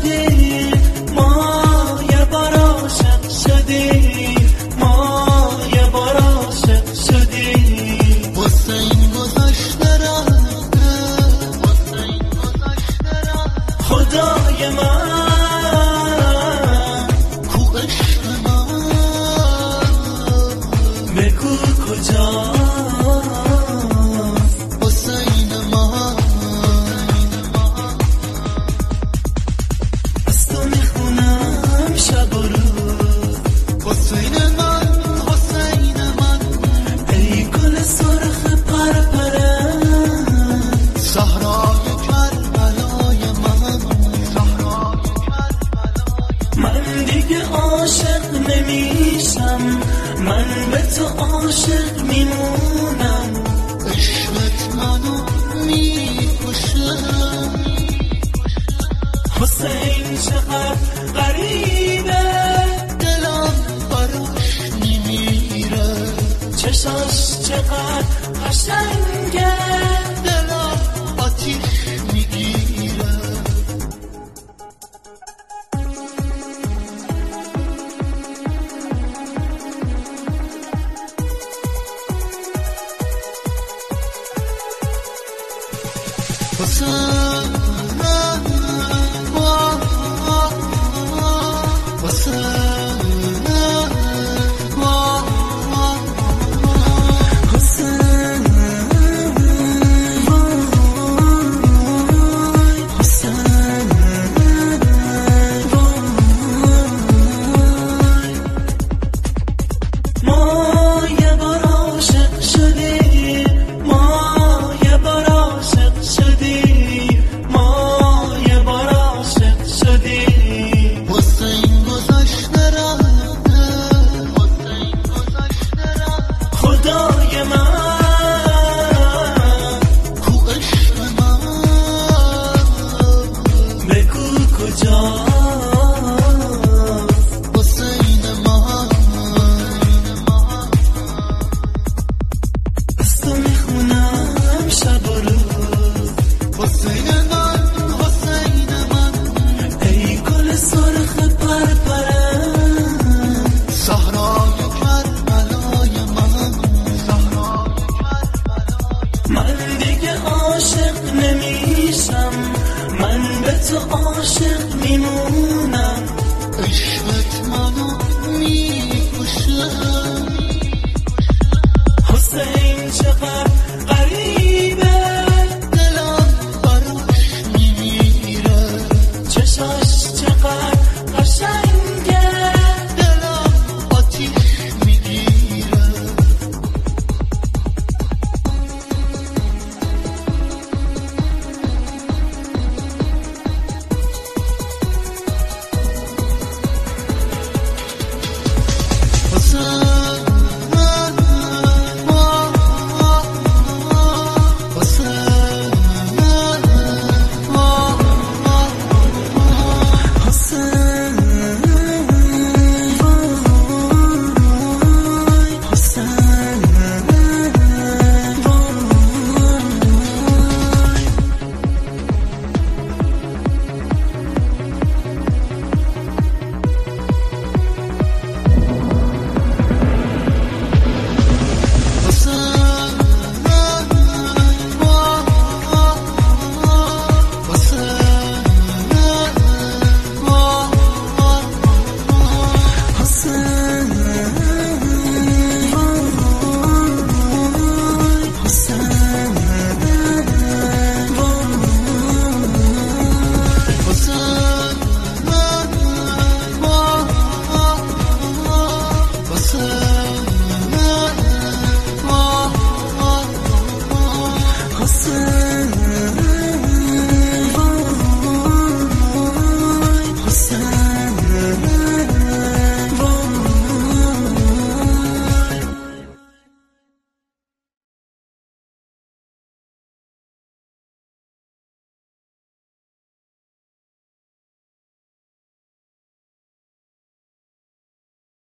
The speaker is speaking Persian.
شدیم، ما یه بار عاشق شدیم، ما یه بار عاشق شدیم. واسه این گذشته رفته، واسه این گذشته رفته. خدای من کو عشق من، بگو کجاست. حسین من از تو میخونم شب و روز، حسین من، حسین من. ای گل سرخ پرپرم، صحرای کربلای من، صحرای کربلای من دیگه عاشق نمیشم، من به تو عاشق میمونم. عشقت منو میکشه. حسین چقدر غریبه، دلم براش میمیره. چشاش چقدر قشنگه، دلم آتیش میگیره. حسین